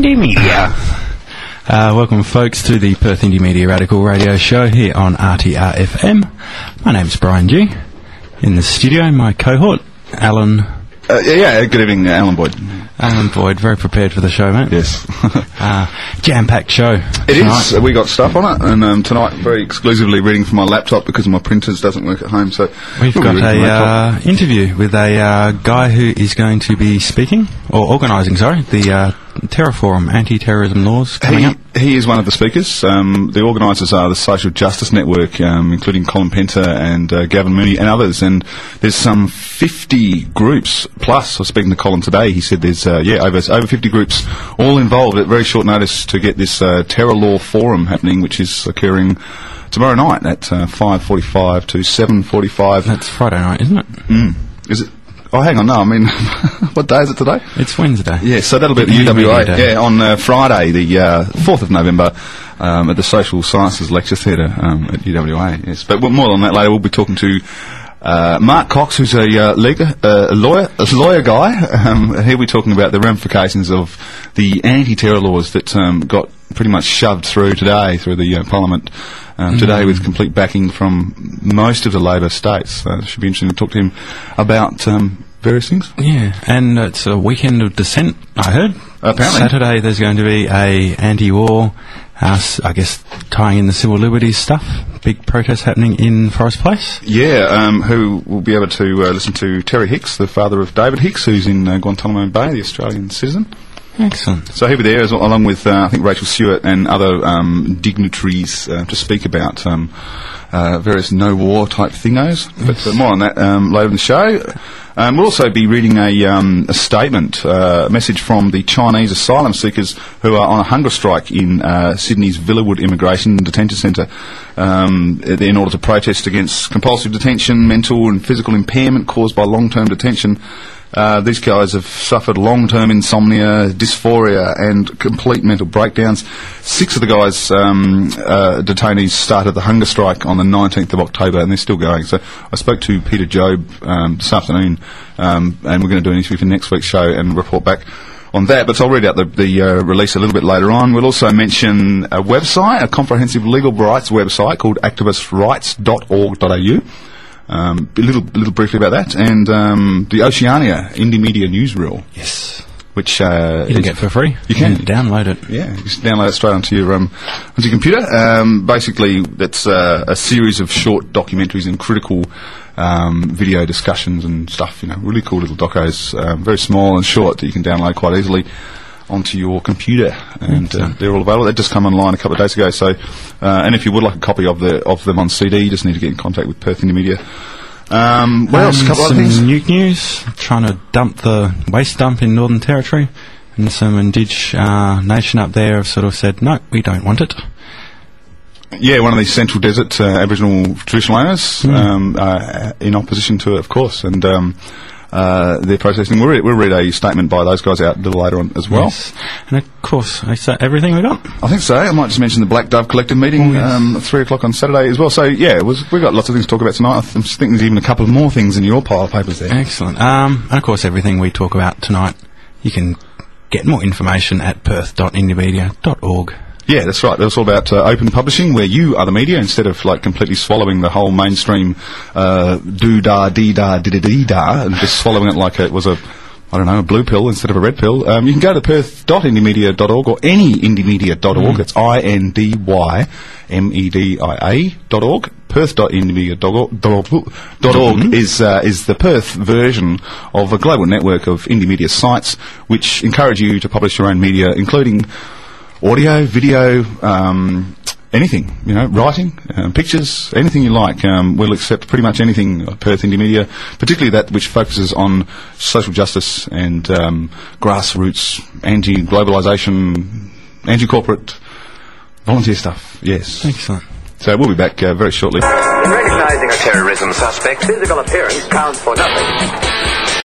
Indie Media. Welcome, folks, to the Perth Indie Media Radical Radio Show here on RTR-FM. My name's Brian G. In the studio, my cohort, Alan. Good evening, Alan Boyd. Alan Boyd, very prepared for the show, mate. Yes. Jam-packed show. It tonight. Is. We got stuff on it, and tonight very exclusively reading from my laptop because my printers doesn't work at home. So we've got a interview with a guy who is going to be speaking, or organising, the Terror Forum, anti-terrorism laws coming up. He is one of the speakers. The organisers are the Social Justice Network, including Colin Penter and Gavin Mooney and others. And there's some 50 groups plus. I was speaking to Colin today. He said there's over 50 groups all involved at very short notice to get this Terror Law Forum happening, which is occurring tomorrow night at 5:45 to 7:45. That's Friday night, isn't it? Is it? Oh, hang on, no, I mean, what day is it today? It's Wednesday. Yeah, so that'll be at the UWA. Yeah, on Friday, the 4th of November, at the Social Sciences Lecture Theatre at UWA, yes. But more on that later. We'll be talking to Mark Cox, who's a lawyer guy. He'll be talking about the ramifications of the anti-terror laws that got pretty much shoved through today, through the Parliament today, with complete backing from most of the Labor states. It should be interesting to talk to him about various things. Yeah, and it's a weekend of dissent, I heard. Apparently. Saturday there's going to be a anti-war, I guess, tying in the civil liberties stuff. Big protest happening in Forest Place. Yeah, who will be able to listen to Terry Hicks, the father of David Hicks, who's in Guantanamo Bay, the Australian citizen. Excellent. So he'll be there, along with, I think, Rachel Stewart and other dignitaries to speak about various no-war type thingos. Yes. But more on that later in the show. We'll also be reading a statement, a message from the Chinese asylum seekers who are on a hunger strike in Sydney's Villawood Immigration Detention Centre in order to protest against compulsory detention, mental and physical impairment caused by long-term detention. These guys have suffered long-term insomnia, dysphoria and complete mental breakdowns. 6 of the guys, detainees, started the hunger strike on the 19th of October and they're still going. So I spoke to Peter Jobe this afternoon and we're going to do an interview for next week's show and report back on that. But I'll read out the release a little bit later on. We'll also mention a website, a comprehensive legal rights website called activistrights.org.au. A little briefly about that, and the Oceania Indie Media Newsreel. Yes. Which you can get for free. You can download it. Yeah, you just download it straight onto your computer. Basically, that's a series of short documentaries and critical video discussions and stuff. Really cool little docos, very small and short that you can download quite easily onto your computer, and they're all available. They just come online a couple of days ago. So, and if you would like a copy of them on CD, you just need to get in contact with Perth Indie Media. What else? A couple other things. Nuke news. Trying to dump the waste dump in Northern Territory, and some Indigenous nation up there have sort of said, no, we don't want it. Yeah, one of these Central Desert Aboriginal traditional owners in opposition to it, of course, and they're protesting. We'll read a statement by those guys out a little later on as well. Yes. And of course, is that everything we got? I think so. I might just mention the Black Dove Collective meeting at 3 o'clock on Saturday as well. So, yeah, we've got lots of things to talk about tonight. I think there's even a couple of more things in your pile of papers there. Excellent. And of course, everything we talk about tonight, you can get more information at perth.indiemedia.org. Yeah, that's right. It's all about open publishing, where you are the media, instead of completely swallowing the whole mainstream do-da, dee-da, dee-da-dee-da, and just swallowing it like it was a blue pill instead of a red pill. You can go to perth.indiemedia.org or any indiemedia.org. That's INDYMEDIA.org. Perth.indiemedia.org is the Perth version of a global network of indie media sites which encourage you to publish your own media, including audio, video, anything, writing, pictures, anything you like. We'll accept pretty much anything Perth Indie Media, particularly that which focuses on social justice and grassroots, anti-globalisation, anti-corporate, volunteer stuff. Yes. Excellent. So we'll be back very shortly. In recognising a terrorism suspect, physical appearance counts for nothing.